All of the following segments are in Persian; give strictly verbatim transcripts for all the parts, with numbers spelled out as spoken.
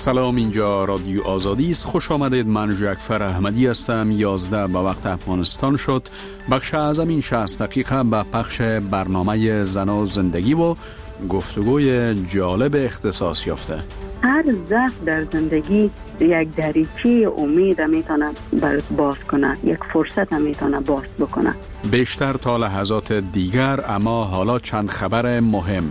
سلام، اینجا رادیو آزادی است. خوش آمدید. من جعفر احمدی هستم. یازده به وقت افغانستان شد. بخش اعظم این شصت دقیقه به پخش برنامه زن و زندگی و گفتگوی جالب اختصاص یافته. هر ضعف در زندگی یک دریچه امید میتونه باز کنه، یک فرصت میتونه باز بکنه. بیشتر تا لحظات دیگر، اما حالا چند خبر مهم.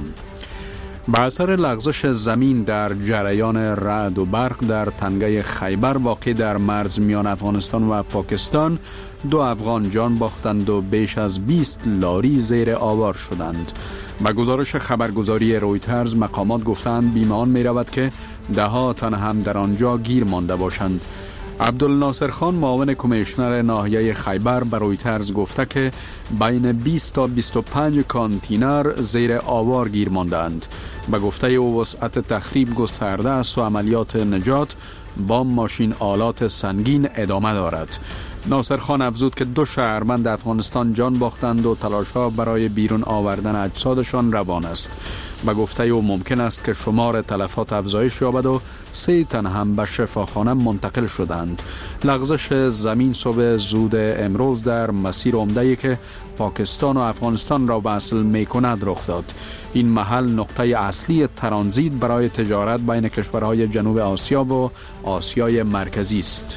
به اثر لغزش زمین در جریان رعد و برق در تنگه خیبر واقع در مرز میان افغانستان و پاکستان، دو افغان جان باختند و بیش از بیست لاری زیر آوار شدند. به گزارش خبرگزاری رویترز، مقامات گفتند بیمان می رود که ده ها تن هم در آنجا گیر مانده باشند. عبدالناصر خان، معاون کمیشنر ناحیه خیبر، به رویترز گفته که بین بیست تا بیست و پنج کانتینر زیر آوار گیر ماندند. به گفته او وسعت تخریب گسترده است و عملیات نجات با ماشین آلات سنگین ادامه دارد. ناصر خان افزود که دو شهروند افغانستان جان باختند و تلاش‌ها برای بیرون آوردن اجسادشان روان است. به گفته او ممکن است که شمار تلفات افزایش یابد و سه تن هم به شفاخانه منتقل شدند. لغزش زمین صبح زود امروز در مسیر عمده‌ای که پاکستان و افغانستان را وصل می‌کند رخ داد. این محل نقطه اصلی ترانزیت برای تجارت بین کشورهای جنوب آسیا و آسیای مرکزی است.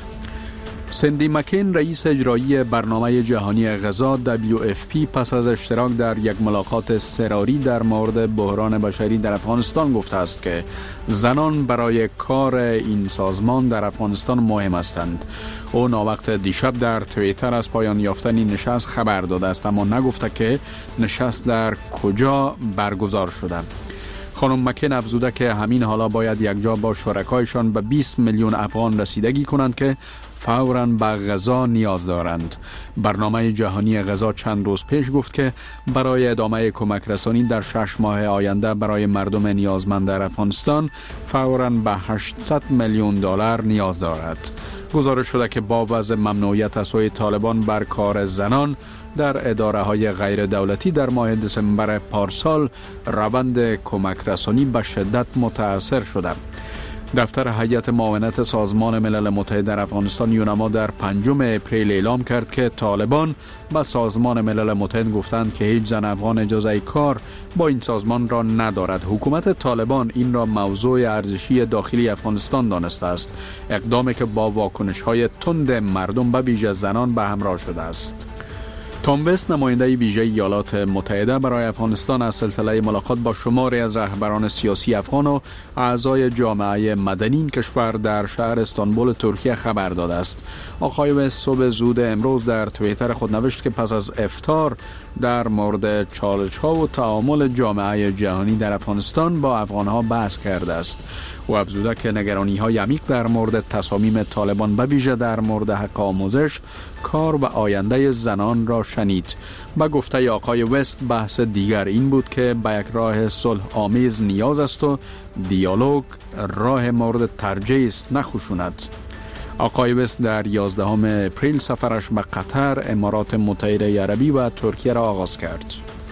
سندی مکین، رئیس اجرایی برنامه جهانی غذا دبلیو اف پی، پس از اشتراک در یک ملاقات اضطراری در مورد بحران بشری در افغانستان گفته است که زنان برای کار این سازمان در افغانستان مهم هستند. او ناوقت دیشب در توییتر از پایان یافتن این نشست خبر داده است، اما نگفته که نشست در کجا برگزار شده. خانم مکین افزوده که همین حالا باید یکجا با شرکایشان به بیست میلیون افغان رسیدگی کنند که فوراً به غذا نیاز دارند. برنامه جهانی غذا چند روز پیش گفت که برای ادامه کمک رسانی در شش ماه آینده برای مردم نیازمند در افغانستان فوراً به هشتصد میلیون دلار نیاز دارد. گزارش شده که با وضع ممنوعیت از سوی طالبان بر کار زنان در اداره های غیر دولتی در ماه دسامبر پارسال، روند کمک رسانی به شدت متاثر شده. دفتر هیئت معاونت سازمان ملل متحد در افغانستان یونما در پنجم اپریل اعلام کرد که طالبان به سازمان ملل متحد گفتند که هیچ زن افغان اجازه کار با این سازمان را ندارد. حکومت طالبان این را موضوع ارزشی داخلی افغانستان دانسته است، اقدامی که با واکنش‌های تند مردم به ویژه زنان به همراه شده است. تام وست، نماینده ویژه ایالات متحده برای افغانستان، از سلسله ملاقات با شماری از رهبران سیاسی افغان و اعضای جامعه مدنی این کشور در شهر استانبول ترکیه خبر داده است. آقای وست صبح زود امروز در توییتر خود نوشت که پس از افطار در مورد چالش‌ها و تعامل جامعه جهانی در افغانستان با افغان‌ها بحث کرده است. او افزوده که نگرانی‌های عمیق در مورد تصامیم طالبان به ویژه در مورد حق آموزش، کار و آینده زنان را شنید. با گفته آقای وست، بحث دیگر این بود که به یک راه صلح آمیز نیاز است و دیالوگ راه مورد ترجیح است، نه خشونت. آقای وست در یازدهم اپریل سفرش به قطر، امارات متحده عربی و ترکیه را آغاز کرد.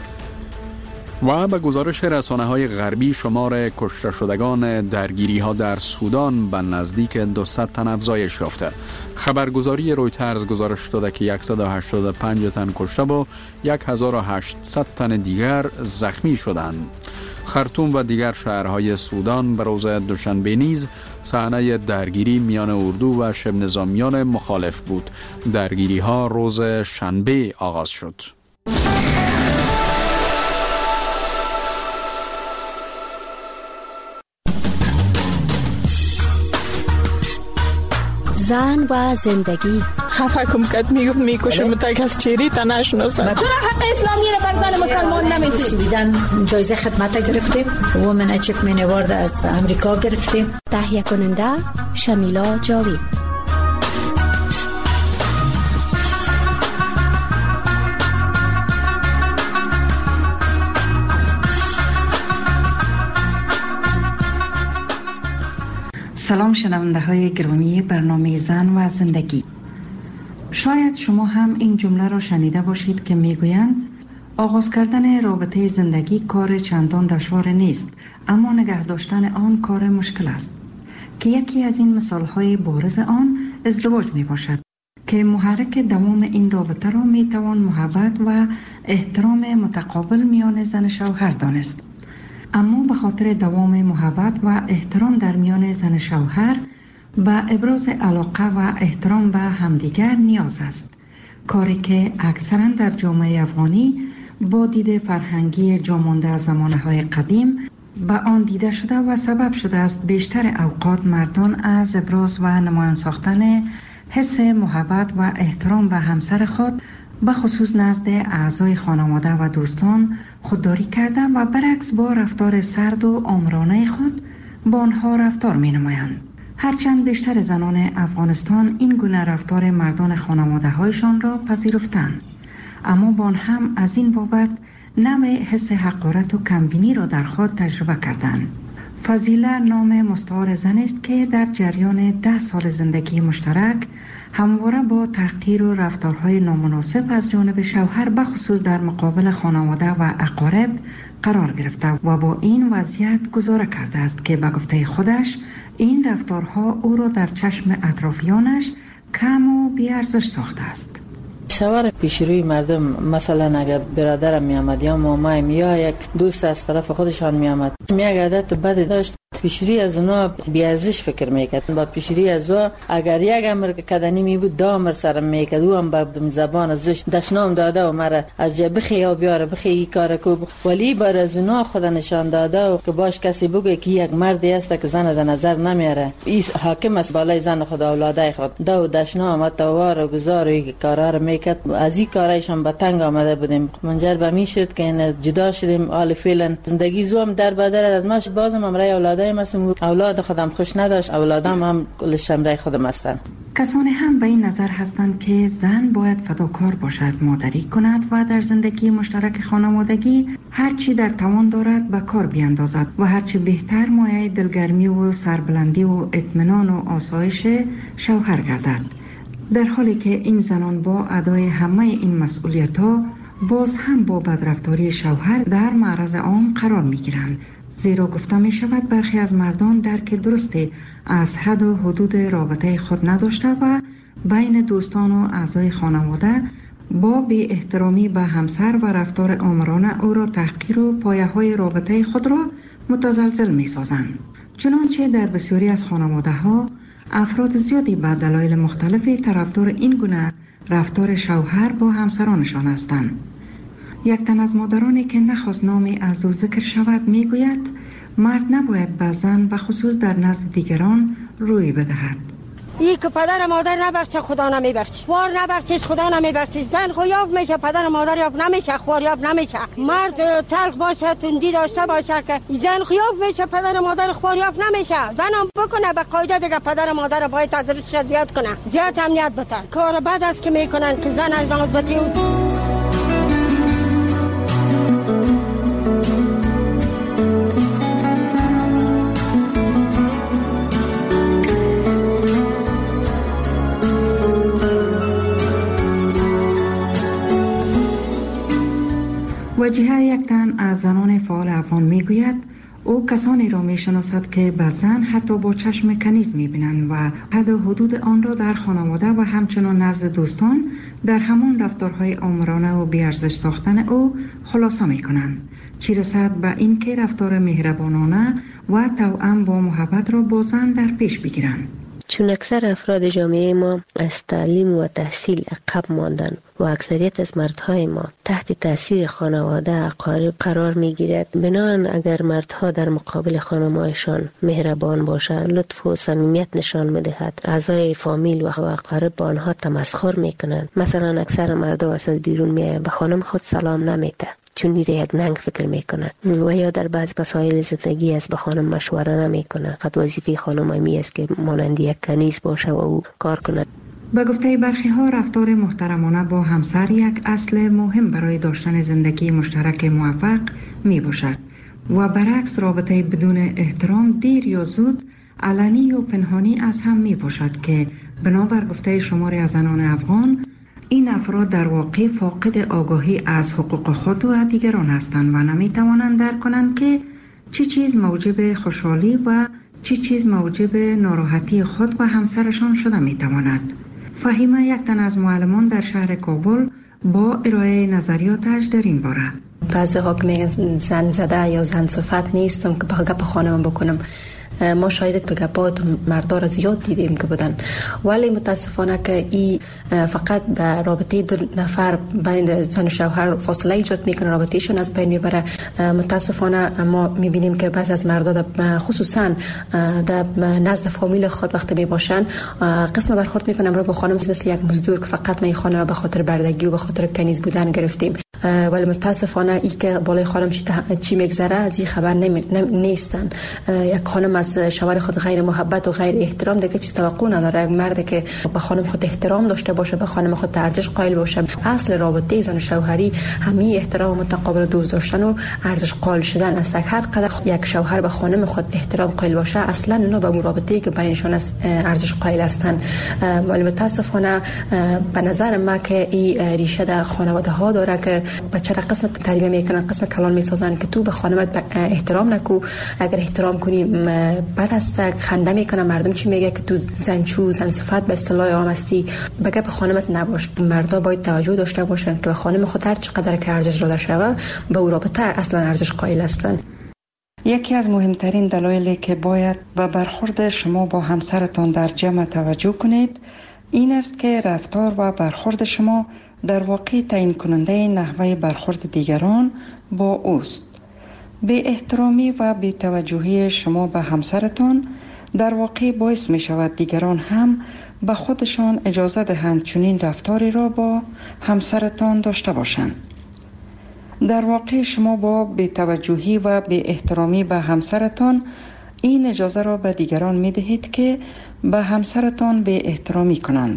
و به گزارش رسانه‌های غربی، شمار کشته شدگان درگیری‌ها در سودان به نزدیک دویست تن افزایش یافته. خبرگزاری رویترز گزارش داده که صد و هشتاد و پنج تن کشته و هزار و هشتصد تن دیگر زخمی شدند. خرطوم و دیگر شهرهای سودان به روز دوشنبه نیز صحنه درگیری میان اردو و شبه نظامیان مخالف بود. درگیری‌ها روز شنبه آغاز شد. زن و زندگی. خفه کم کت میگفت میکشم تا از چیری تا نشناسم. چرا حق اسلامی را بر زن مسلمان نمیدید؟ سویدن جایزه خدمت گرفتیم، وومن اچیومنت اوارد از امریکا گرفتیم. تهیه کننده شمیلا جاوید. سلام شنونده های گرامی برنامه زن و زندگی. شاید شما هم این جمله را شنیده باشید که میگویند آغاز کردن رابطه زندگی کار چندان دشوار نیست، اما نگه داشتن آن کار مشکل است. که یکی از این مثالهای بارز آن ازدواج می باشد که محرک دوام این رابطه را می توان محبت و احترام متقابل میان زن شوهر دانست. اما به خاطر دوام محبت و احترام در میان زن شوهر به ابراز علاقه و احترام به همدیگر نیاز است، کاری که اکثرا در جامعه افغانی با دید فرهنگی جامانده از زمانه‌های قدیم به آن دیده شده و سبب شده است بیشتر اوقات مردان از ابراز و نمایان ساختن حس محبت و احترام به همسر خود به خصوص نزد اعضای خانواده و دوستان خودداری کرده و برعکس با رفتار سرد و آمرانه خود با آنها رفتار می نمایند. هرچند بیشتر زنان افغانستان این گونه رفتار مردان خانواده هایشان را پذیرفتند، اما با آن هم از این بابت نوع حس حقارت و کمبینی را در خود تجربه کردند. فضیله نام مستعار زن است که در جریان ده سال زندگی مشترک همواره با تحقیر و رفتارهای نامناسب از جانب شوهر به خصوص در مقابل خانواده و اقارب قرار گرفته و با این وضعیت گزاره کرده است که به گفته خودش این رفتارها او را در چشم اطرافیانش کم و بی‌ارزش ساخته است. شوهر پیش روی مردم، مثلا اگر برادرم می آمد یا مامایم یا یک دوست از طرف خودشان می آمد، می یک عادت بد داشت، پیش روی از اونا بی‌ارزش فکر میکرد. با پیش روی از او اگر یک امر کدنی می بود دو امر سرم میکرد، او هم با زبان ازش دشنام داده و مرا از جا بخی یا بیاره بخی ای کار کو، ولی بر از اونا خود نشان داده و که باش کسی بگه که یک مردی است که زن در نظر نمیاره، این حاکم است بالای زن خود اولادای خود، دو دشنام توار و گزار و کارا رو میکرد. از این کارایش هم به تنگ آمده بودیم، منجر به می شد که این جدا شدیم. حال فعلا زندگی زوم در بدر از ما بازم امرای اولادای مسم اولاد خودم خوش نداشت، اولادم هم کلش امرای خودم هستند. کسانی هم به این نظر هستند که زن باید فداکار باشد، مادری کند و در زندگی مشترک خانوادگی هرچی در توان دارد به کار بیاندازد و هرچی بهتر مایه دلگرمی و سربلندی و اطمینان و آسایش شوهر گردد، در حالی که این زنان با ادای همه این مسئولیت‌ها باز هم با بدرفتاری شوهر در معرض عام قرار می‌گیرند، زیرا گفته می شود برخی از مردان درک درستی از حد و حدود رابطه خود نداشته و بین دوستان و اعضای خانواده با بی احترامی به همسر و رفتار آمرانه او را تحقیر و پایه های رابطه خود را متزلزل می سازند. چنانچه در بسیاری از خانواده ها افراد زیادی به دلایل مختلفی طرفدار این گونه رفتار شوهر با همسرانشان هستند. یک تن از مادرانی که نخواست نامی از او ذکر شود می گوید مرد نباید به زن و خصوص در نزد دیگران روی بدهد. ای که پدر مادر نبخشه خدا نمیبخشه، خوار نبخشه خدا نمیبخشه. زن خو یاب میشه، پدر مادر یاب نمیشه، خوار یاب نمیشه. مرد تلخ باشه، تندی داشته باشه که زن خو یاب میشه، پدر مادر خوار یاب نمیشه. زن هم بکنه به قاعده دیگه پدر مادر باید از روش زیاد کنه، زیاد امنیت بده. کار بد است که میکنن که زن از نازبتی وجیه یک تن از زنان فعال افغان می گوید او کسانی را می شناسد که به زن حتی با چشم کنیز می بینند و حد و حدود آن را در خانواده و همچنان نزد دوستان در همان رفتارهای آمرانه و بی‌ارزش ساختن او خلاصه می کنند، چی رسد به این که رفتار مهربانانه و توأم با محبت را با زن در پیش بگیرند. چون اکثر افراد جامعه ما از تعلیم و تحصیل عقب ماندن و اکثریت از مردهای ما تحت تاثیر خانواده اقارب قرار می گیرد، بنابراین اگر مردها در مقابل خانمایشان مهربان باشند، لطف و صمیمیت نشان می‌دهد، اعضای فامیل و اقارب با آنها تمسخر می‌کنند. مثلا اکثر مردها از بیرون میآیند به خانم خود سلام نمی‌ده، چون میره یک ننگ فکر میکنه، و یا در بعض مسائل زندگی است به خانم مشوره نمیکنه. قد وظیفه خانم می است که مانند یک کنیز باشه و او کار کنه. به گفته برخی ها رفتار محترمانه با همسر یک اصل مهم برای داشتن زندگی مشترک موفق می باشد و برعکس رابطه بدون احترام دیر یا زود علنی و پنهانی از هم می باشد که بنابر گفته شماری از زنان افغان این افراد در واقع فاقد آگاهی از حقوق خود و دیگران هستند و نمی توانند درک کنند که چه چیز موجب خوشحالی و چه چیز موجب ناراحتی خود و همسرشان شده می تواند؟ فهیمه یک تن از معلمان در شهر کابل با ارائه نظریاتش در این باره. بعضی ها که میگن زن زده یا زن صفت نیستم که با گپ خانم بکنم. ما شاید تو گپات مردا را زیاد دیدیم که بودن، ولی متاسفانه که این فقط در رابطه دو نفر بین زن و شوهر فاصله ایجاد میکنه، رابطهشون از بین میبره. متاسفانه ما میبینیم که بعضی از مردا خصوصا در نزد فامیل خود وقتی میباشن قسم برخورد میکنن را با خانم مثل یک مزدور که فقط ما این خانم به خاطر بردگی و به خاطر کنیز بودن گرفتیم. ولی متاسفانه ای که بالای خانم چی میگذره از این خبر نمی... نیستن. یک خانم از شوهر خود غیر محبت و غیر احترام دیگه چیز توقع نداره. یک مرد که به خانم خود احترام داشته باشه، به خانم خود ارزش قائل باشه، اصل رابطه زن و شوهری همین احترام متقابل دوست داشتن و ارزش قائل شدن است. هر قدر یک شوهر به خانم خود احترام قائل باشه، اصلا اونا به رابطه‌ای که بینشون است ارزش قائل هستند. ولی متاسفانه به نظر من که این ریشه در خانواده ها داره که بچه را قسم تربیت میکنن، قسم کلان میسازن که تو به خانمت احترام نکو، اگر احترام کنی بد است. خنده میکنه مردم چی میگه که تو زنچو زن صفت به اصطلاح عام هستی، بگه به خانمت نباش. مردا باید توجه داشته باشن که به خانم خود هر چقدر که ارزش داده شوه به او رابطه اصلا ارزش قائل هستن. یکی از مهمترین دلایلی که باید به برخورد شما با همسرتان در جمع توجه کنید این است که رفتار و برخورد شما در واقع تعیین کننده نحوه برخورد دیگران با اوست. بی احترامی و بی توجهی شما به همسرتان در واقع باعث می شود دیگران هم به خودشان اجازه دهند چنین رفتاری را با همسرتان داشته باشند. در واقع شما با بی توجهی و بی احترامی به همسرتان این اجازه را به دیگران می دهید که به همسرتان بی احترامی کنند.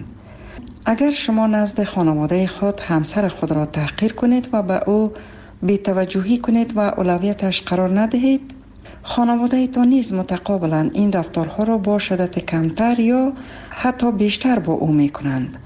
اگر شما نزد خانواده خود همسر خود را تحقیر کنید و به او بی توجهی کنید و اولویتش قرار ندهید، خانواده ایتان نیز متقابلا این رفتارها را با شدت کمتر یا حتی بیشتر با او می کنند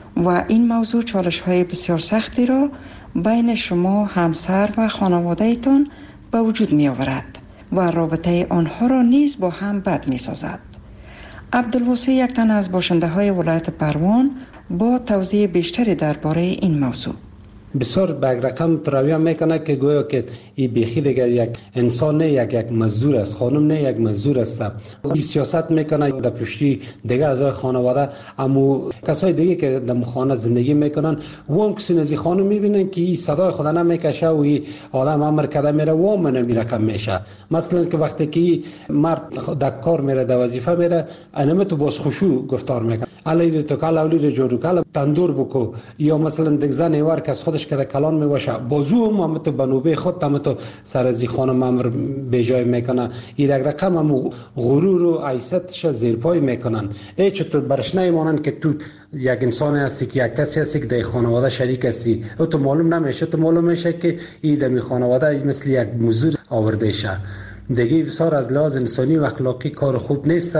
و این موضوع چالش های بسیار سختی را بین شما همسر و خانواده ایتان به وجود می آورد و رابطه آنها را نیز با هم بد می سازد. عبدالواسع یک تن از باشنده های ولایت پروان با توضیح بیشتری درباره این موضوع. بسیار به رقم ترویه میکنه که گویا که این بیخی دیگر یک انسان نه، یک یک مزدور است، خانم نه یک مزدور است. این سیاست میکنه در پشتی دیگر از خانواده، اما کسای دیگه که در خانه زندگی میکنن و هم کسی نزی خانم میبینن که این صدای خدا نمیکشه و این آدم امر کرده میره و هم نمی رقم میشه. مثلا که وقتی که مرد در کار میره، در وظیفه میره، انم تو باز خوشو گفتار میکنه، علی تو کالا علی جورو کالا تندور بکو، یا مثلا دیگه زن ایوار که از خودش که کلان میباشه بازو هم هم تو بنوبه خود هم تو سر از خانم امر به جای میکنه. این یک رقم هم غرور و عیستش زیر پای میکنن. ای چطور برش نمیمانن که تو یک انسان هستی، که یک کسی هستی که در خانواده شریک هستی، او تو معلوم نمیشه، تو معلوم میشه که این در خانواده مثل یک مزدور آورده شه. دیگه بسیار از لحاظ انسانی و اخلاقی کار خوب نیست.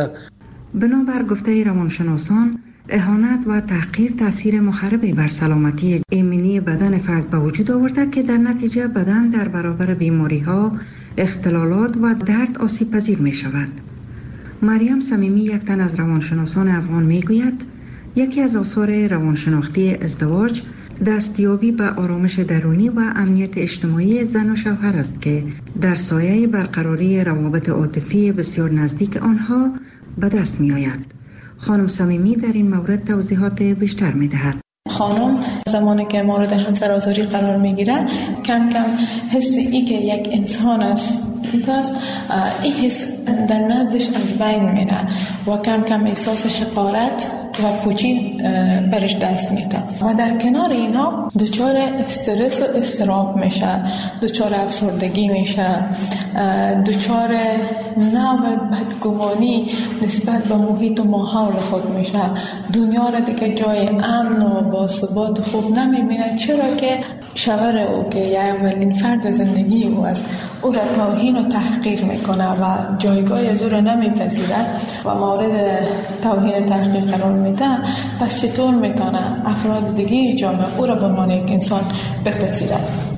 بنابر گفته روانشناسان، اهانت و تحقیر تاثیر مخربی بر سلامتی ایمنی بدن فرد به وجود آورده که در نتیجه بدن در برابر بیماری ها، اختلالات و درد آسیب پذیر می شود. مریم صمیمی یک تن از روانشناسان افغان می گوید یکی از آثار روانشناختی ازدواج دستیابی به آرامش درونی و امنیت اجتماعی زن و شوهر است که در سایه برقراری روابط عاطفی بسیار نزدیک آنها به دست می آید. خانم صمیمی در این مورد توضیحات بیشتر می دهد. خانم زمانی که مورد همسرآزاری قرار می گیره کم کم حس ای که یک انسان است پس این حس در نزدش از بین میره و کم کم احساس حقارت و پوچی برش دست میده و در کنار اینا دچار استرس و اضطراب میشه، دچار افسردگی میشه، دچار نوع بدگمانی نسبت به محیط و ماحول خود میشه. دنیا را دیگه جای امن و باثبات خوب نمیبینه، چرا که شوهر او که یه اولین فرد زندگی او است او را توهین و تحقیر میکنه و جایگاه از او را نمیپذیره و مورد توهین و تحقیر قرار میده. پس چطور میتونه افراد دیگه جامعه او را به عنوان یک انسان بپذیره؟